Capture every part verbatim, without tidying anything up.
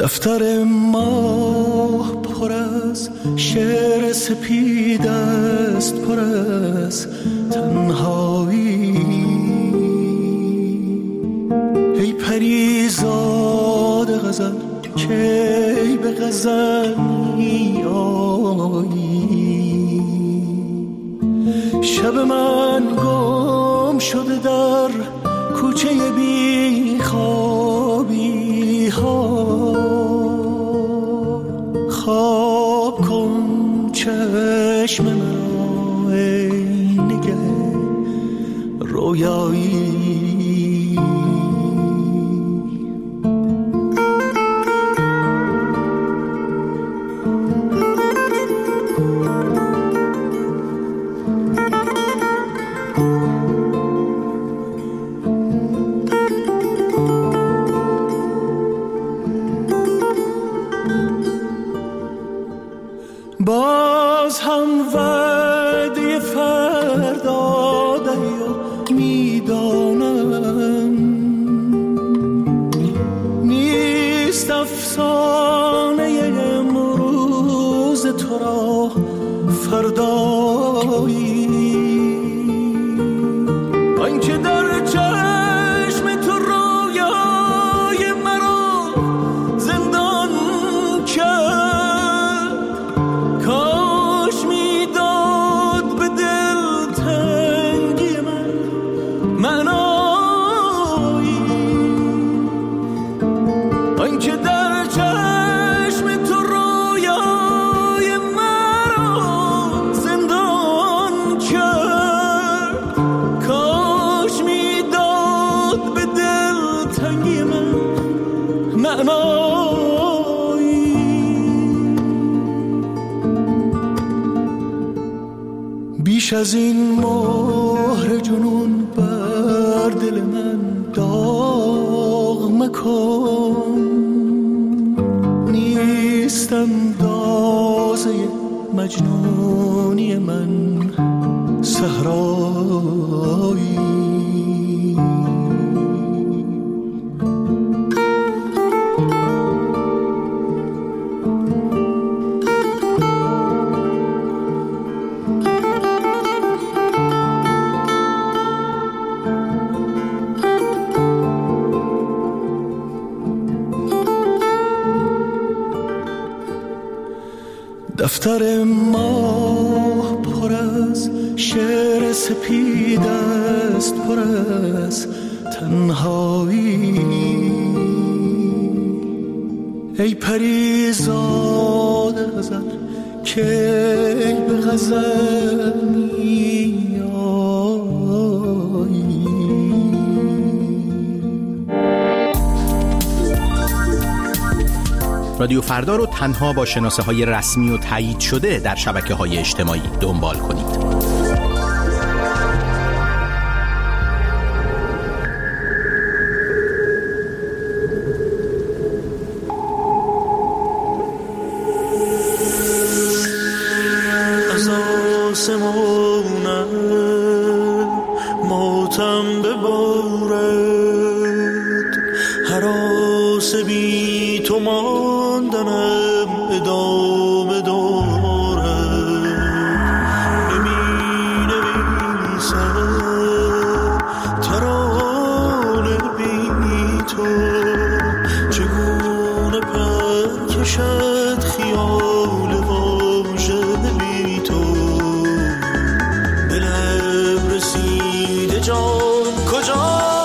دفتر ما پر از شعر سپید است، پر از تنهایی. ای پریزاد غزل کی به غزل می آیی؟ شب من گم شده در کوچه بی خوابی ها. خواب کن چشم مرا ای نگه رویایی. باز هم وعده فردا دهی و میدانم نیست افسانه امروز تو را فردایی. آنکه در چشم تو رویای مرا زندان کرد، کاش میداد به دل تنگی من معنایی. آنکه در چشم تو رویای مرا زندان کرد، کاش میداد به دل تنگی من معنایی. بیش از این مهر جنون بر دل من داغ مکن. نیستم دازه مجنونی من صحرایی. دفتر ما پر از شعر سپید است، پر از تنهایی. ای پریزاد غزل کی به غزل می آیی؟ رادیو فردا رو تنها با شناسه های رسمی و تایید شده در شبکه های اجتماعی دنبال کنید. از آسمانم ماتم ببارد، هراس بی تو ماندنم ادامه دارد. نمی نویسم ترانه بی تو، چگونه پر کشد خیال واژه بی تو. دلم رسیده جان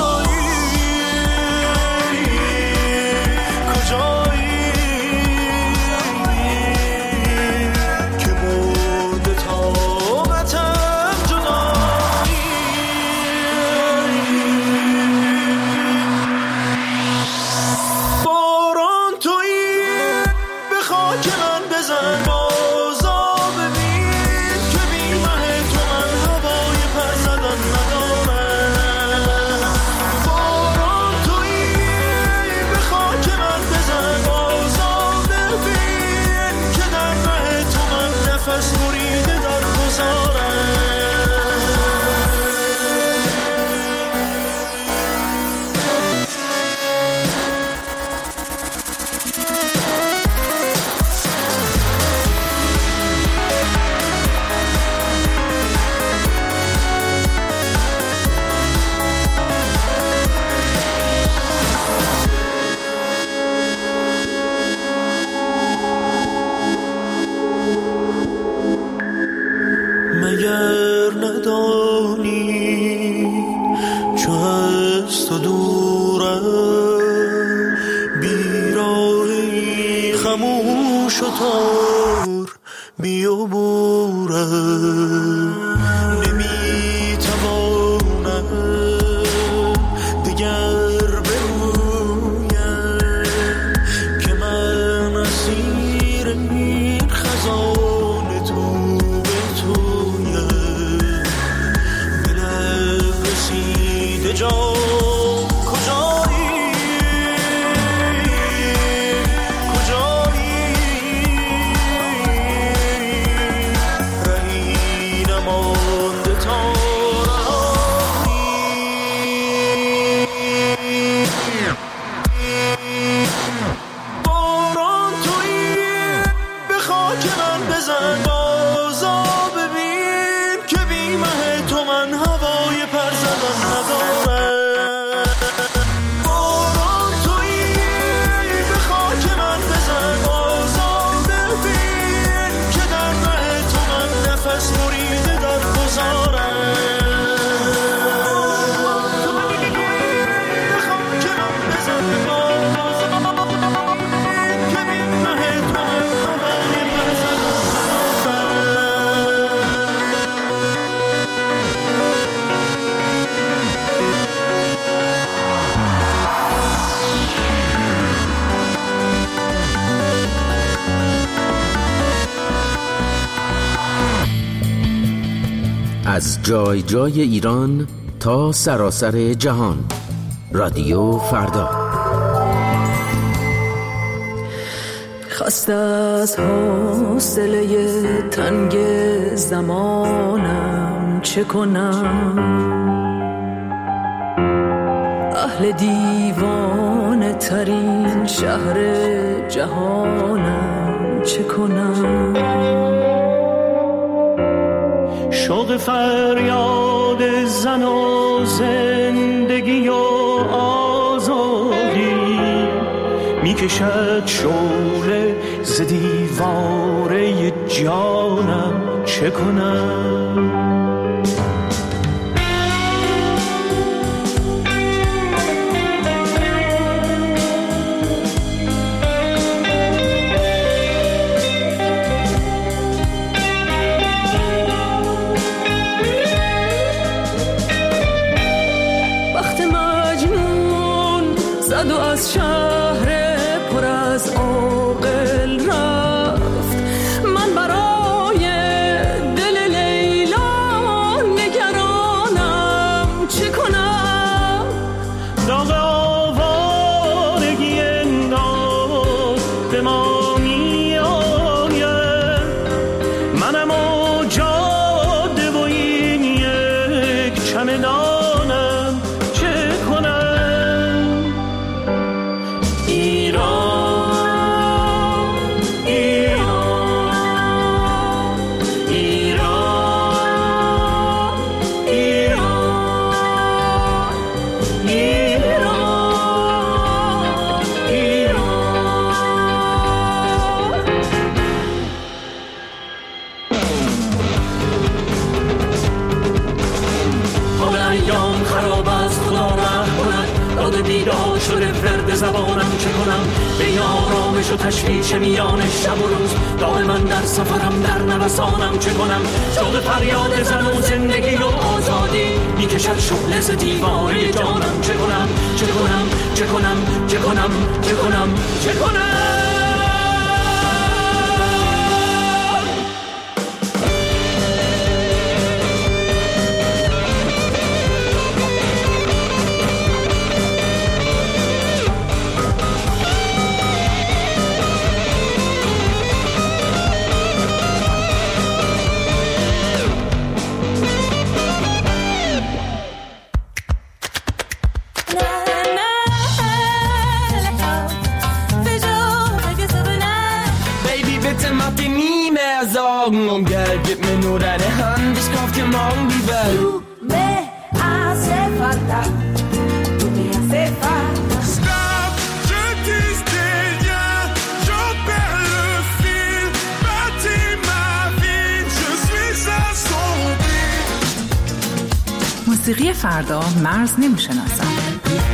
کجایی، کجایی تو دورم، بیراهی خموش و تار بیابورم. نمیتوانم دیگر برویم که من اسیر این خزان تو به تویم. به لب رسیده جان از جای جای ایران تا سراسر جهان. رادیو فردا. خسته از حوصله تنگ زمانم چه کنم، اهل دیوانه ترین شهر جهانم چه کنم. شوق فریاد زن و زندگی و آزادی میکشد شعله ز دیواره جانم چه کنم. و از شهر پر از عاقل رفت، من برای دل لیلا نگرانم چه کنم. داغ آوارگی انگار به ما می آید، منم و جاده و این یک چمدانم چه کنم. بیدار شده فرد زبانم چه کنم. به آرامش و تشویش میان شب و روز دائما در سفرم در نوسانم چه کنم. شوق فریاد زن و زندگی و آزادی میکشد شعله ز دیواره جانم چه کنم. چه کنم چه کنم چه کنم چه کنم چه کنم. Augen und Geld, gib mir nur deine Hand, ich kauf dir morgen die Welt. Du me hace falta, tu me hace falta. Stop, je disais rien, j'en perds le fil, bâtis ma vie, je suis assombri. موسیقی فردا مرز نمیشناسد.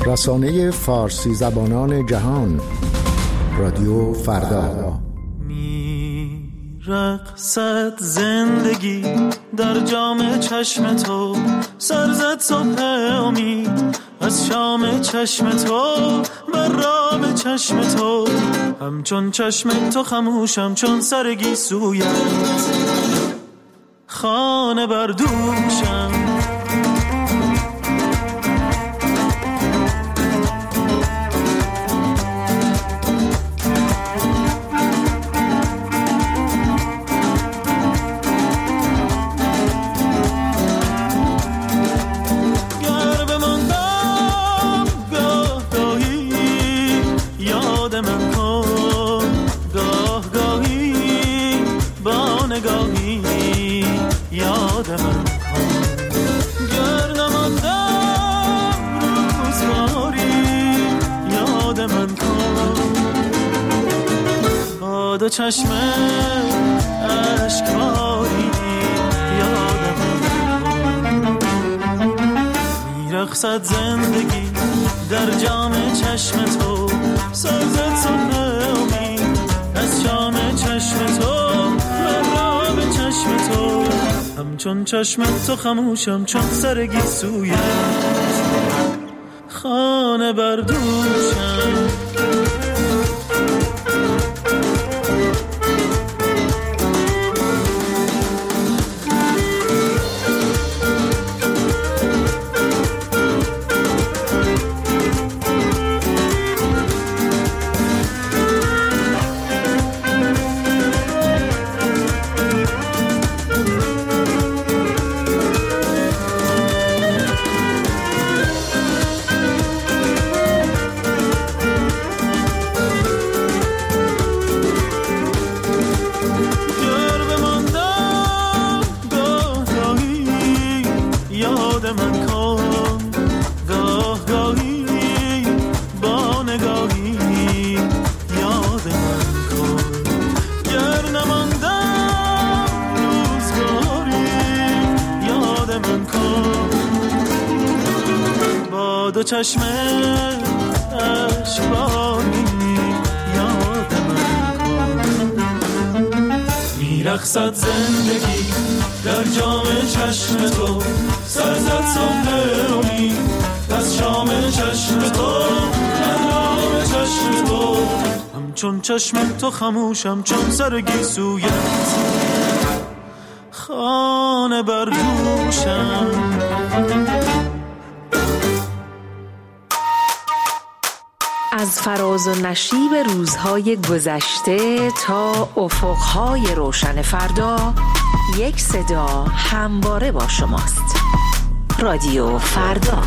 رسانه فارسی زبانان جهان، رادیو فردا. رقصد زندگی در جام چشم تو، سرزد صبح امید از شام چشم تو، بر رام چشم تو، همچون چشم تو خموشم چون سرگی سویت، خانه بر دوشم. دو چشم اشکباری یادم میرقصد زندگی در جام چشم تو، سازد صبح امید از شام چشم تو، مرام چشم تو، همچون چشم تو خموشم چون سرگی سویت، خانه بر دوشم. دو چشم اشکباری یادم کن، میرقصد زندگی در جام چشم تو، سرزد صبح امید از شام چشم تو، مرام چشم تو، همچون چشم تو خموشم چون سرگی سویت، خانه بر دوشم. از فراز و نشیب روزهای گذشته تا افقهای روشن فردا، یک صدا همواره با شماست. رادیو فردا.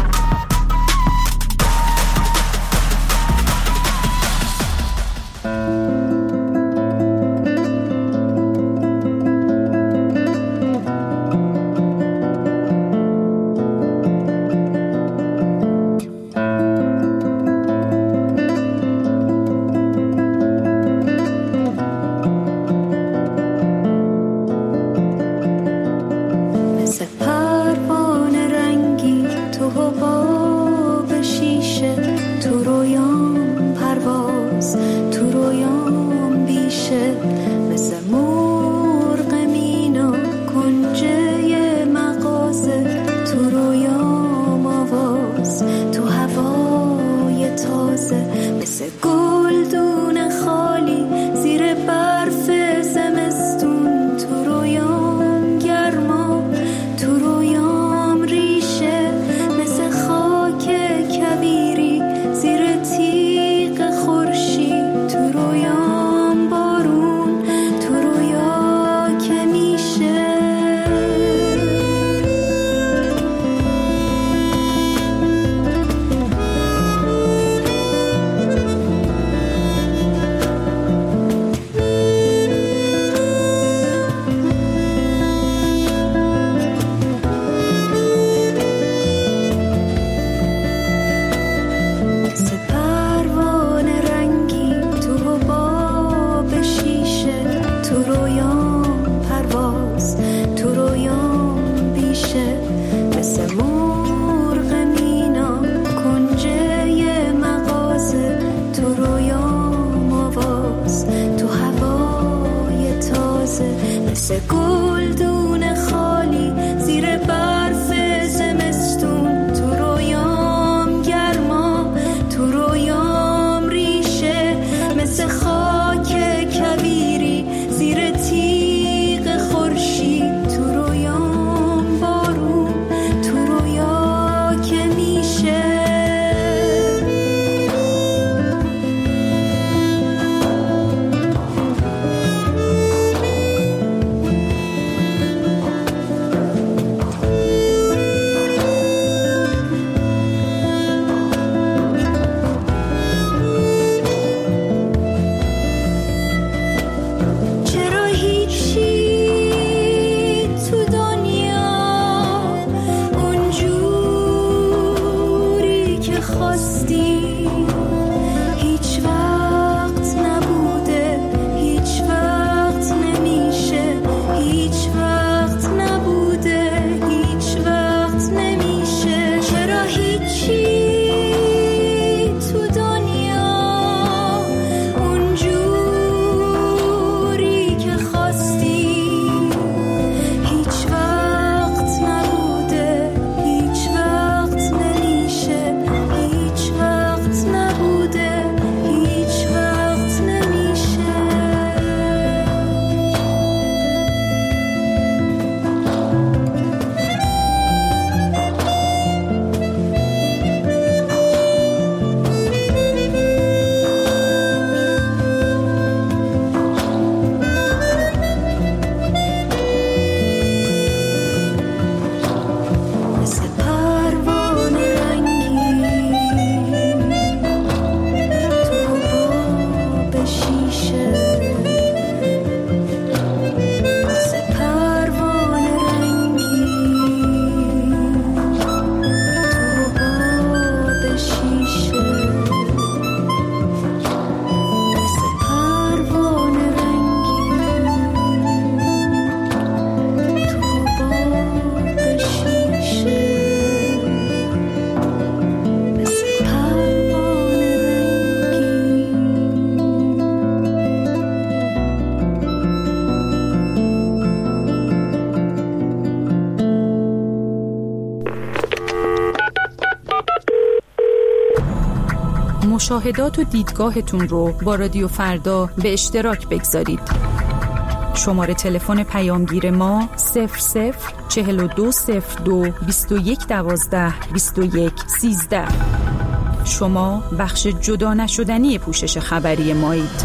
خواستی هیچ وقت نبوده، هیچ وقت نمیشه، هیچ وقت نبوده، هیچ وقت نمیشه. چرا هیچی تو دنیا اونجوری که خواستی هیچ وقت نبوده، هیچ وقت نمیشه، هیچ وقت نبوده، هیچ وقت نمیشه. مثل پروانه رنگی تو حباب شیشه، مثل پروانه رنگی تو حباب شیشه، مثل پروانه رنگی تو حباب شیشه، مثل پروانه مشاهدات و دیدگاهتون رو با رادیو فردا به اشتراک بگذارید. شماره تلفن پیامگیر ما صفر صفر چهل و دو صفر دو بیست و یک دوازده بیست و یک سیزده. شما بخش جدا نشدنی پوشش خبری مایید.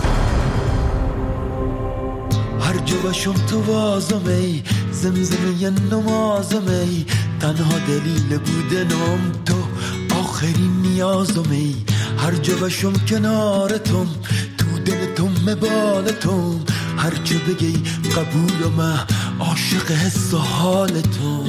هر جا باشم تو وازم ای زمزمه ی نمازم ای تنها دلیل بودنم تو آخرین نیازم ای هر جا باشم کنارتم تو دلتم مبالتم هر چه بگی قبولم عاشق حس و حالتم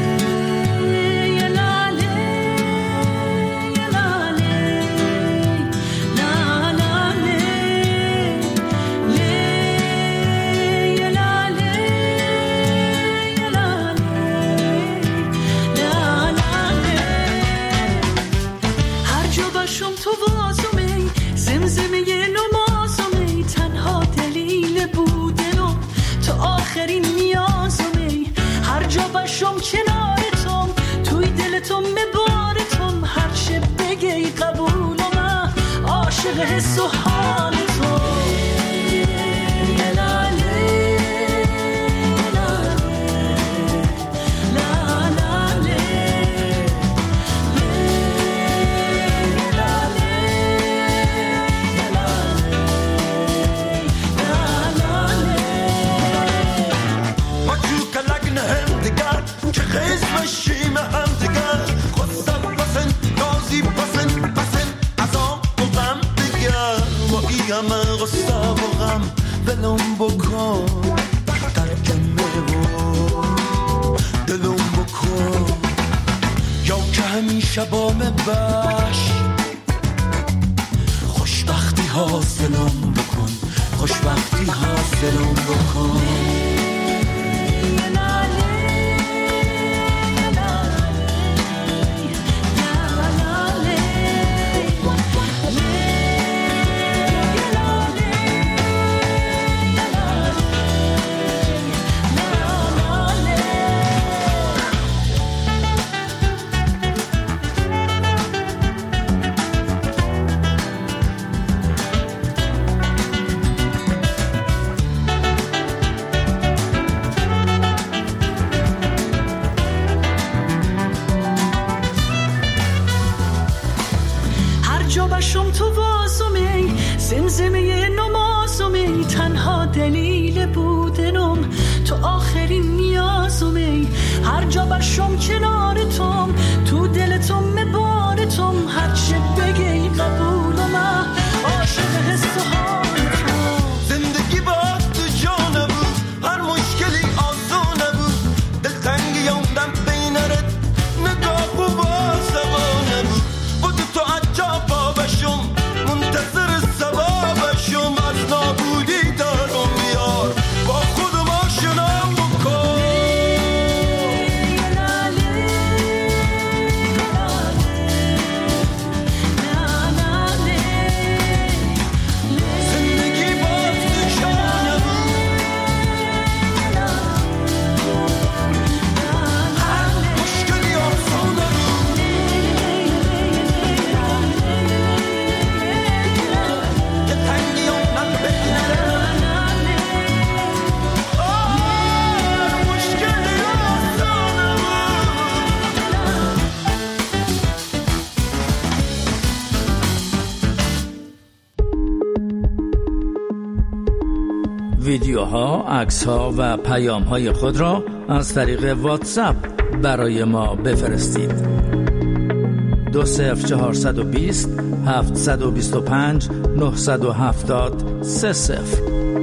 آخرین نیازمی هر جا باشم کنارتم توی دلتم مبارتم هر چه بگی قبولم عاشق حس و حالتم خشمشیم هم دیگر خواستم بسن نازی بسن بسن ازام و غم دیگر با ای همه غصه و غم دلم بکن ترکمه و دلم بکن یا که همیشه با مباش خوشبختی حاصلم بکن خوشبختی حاصلم بکن شم تو واسمی زمزمه نمازمی تنها دلیل بودنم تو آخرین نیازمی هر جا باشم کنارتم تو دلتم مبارتم هر چه بگی قبولم عاشق حس و حالتم زندگی با تو جا نبود هر مشکلی آسان نبود دلتنگی یوندم بینرت نگاه و بازم نبود بود تو عجب ویدیوها، عکس‌ها و پیام‌های خود را از طریق واتساپ برای ما بفرستید. دو صفر چهارصد و بیست هفتصد و بیست و پنج نهصد و هفتاد سه صفر.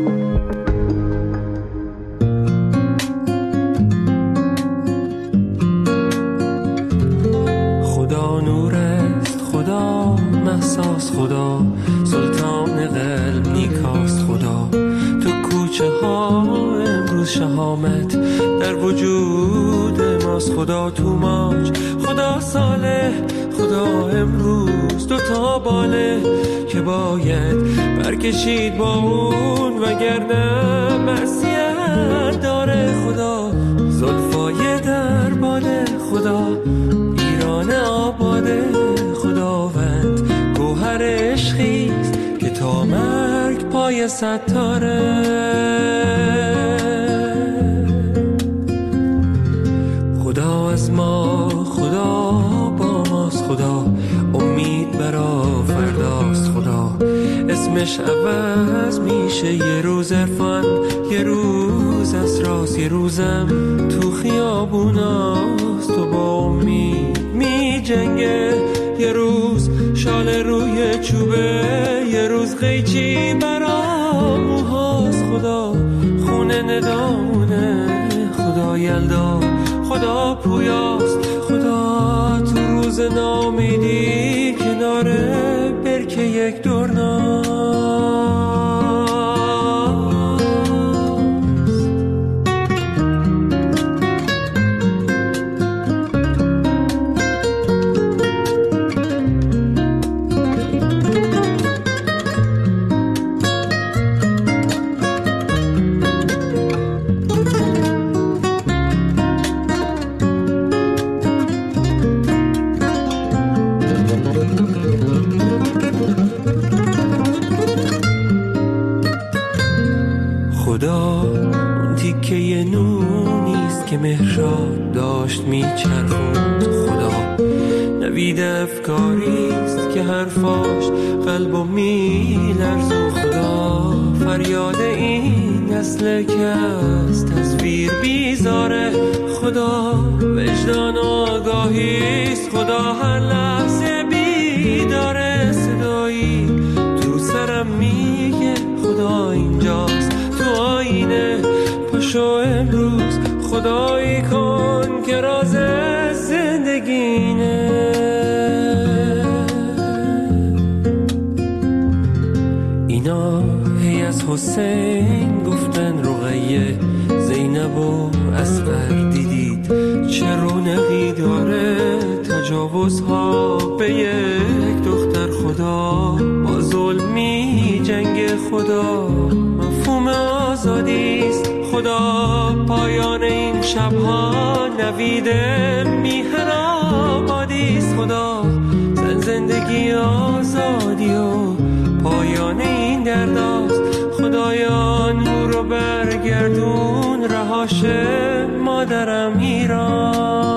خدا نور است، خدا محساس، خدا سلطان قلب نیکاست، خدا تو کوچه ها امروز شهامت در وجود ماست، خدا تو ماج، خدا صالح، خدا امروز دو تا باله که باید برکشید با اون وگرنه معصیت داره، خدا زلفای در باله، خدا ایران آباده، خداوند گوهر عشقیست که تا مرگ پای ستاره، خدا از ما، خدا با ماست، خدا امید برا فرداست، خدا اسمش عوض میشه، یه روز عرفان، یه روز اسراس، یه روزم تو خیابوناست، تو با امید می جنگه، یه روز شال روی چوبه، یه روز قیچی برا موهاست، خدا خونه ندامونه، خدا یلدا، خدا پویاست، خدا تو روز نامیدی کناره برکه یک دورناست. خدا اون تیکه نونیست که مهراب داشت میچرخوند، خدا نوید افکاریست که حرفاش قلبو میلرزون، خدا فریاد این نسل که از تصویر بیزاره، خدا وجدان و آگاهیست، خدا هر لحظه بیداره، صدایی تو سرم میگه خدا اینجاست، تو آینه پاشو امروز خدایی کن که راز زندگینه، اینا هی از حسین گفتن رقیه، زینب و اصغر دیدید چه رونقی داره، تجاوزها به یک دختر، خدا با ظلمی جنگ، خدا مفهوم آزادیست، خدا پایان این شبها نوید میهن آبادیست، خدا زن زندگی آزادی و پایان این درداست، خدایا نور رو برگردون رهاش مادرم ایران.